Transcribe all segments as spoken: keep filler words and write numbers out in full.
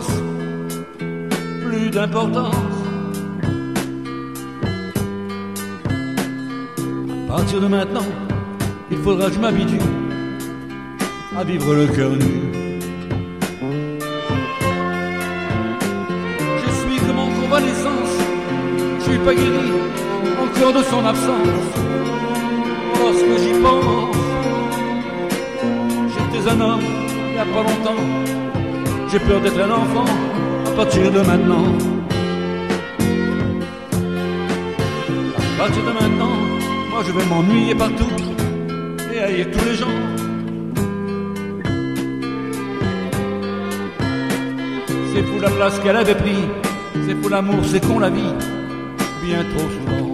d'importance, plus d'importance. À partir de maintenant, il faudra que je m'habitue à vivre le cœur nu. Je suis comme en convalescence, je suis pas guéri encore de son absence. Lorsque j'y pense, j'étais un homme il y a pas longtemps. J'ai peur d'être un enfant à partir de maintenant. À partir de maintenant, moi je vais m'ennuyer partout et haïr tous les gens. C'est fou la place qu'elle avait pris, c'est fou l'amour, c'est con la vie, bien trop souvent.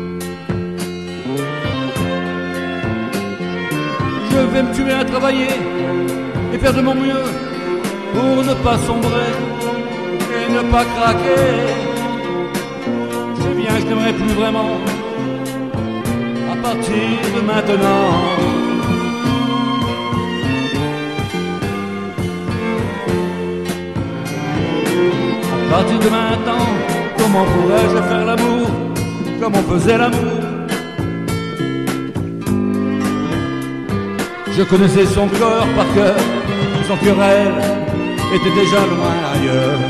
Je vais me tuer à travailler et faire de mon mieux pour ne pas sombrer et ne pas craquer. Je sais bien que je n'aimerai plus vraiment à partir de maintenant. À partir de maintenant, comment pourrais-je faire l'amour comme on faisait l'amour? Je connaissais son corps par cœur, son querelle était déjà loin ailleurs.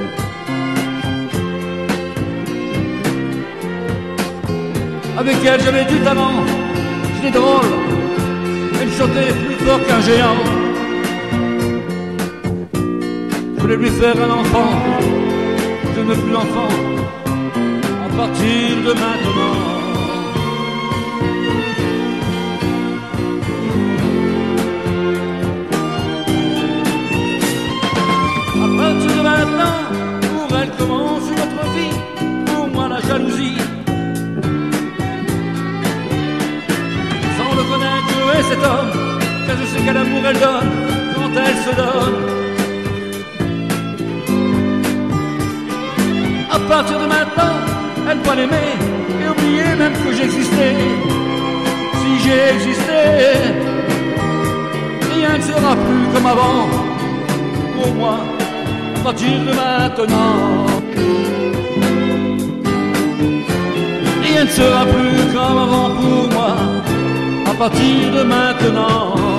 Avec elle j'avais du talent, j'étais drôle, elle chantait plus fort qu'un géant. Je voulais lui faire un enfant, je ne veux plus d'enfant à partir de maintenant. À partir de maintenant, pour elle commence une autre vie, pour moi la jalousie. Sans le connaître, je hais cet homme, car je sais quel amour elle donne quand elle se donne. À partir de maintenant, elle doit l'aimer et oublier même que j'existais. Si j'ai existé, rien ne sera plus comme avant pour moi. À partir de maintenant, rien ne sera plus comme avant pour moi. À partir de maintenant.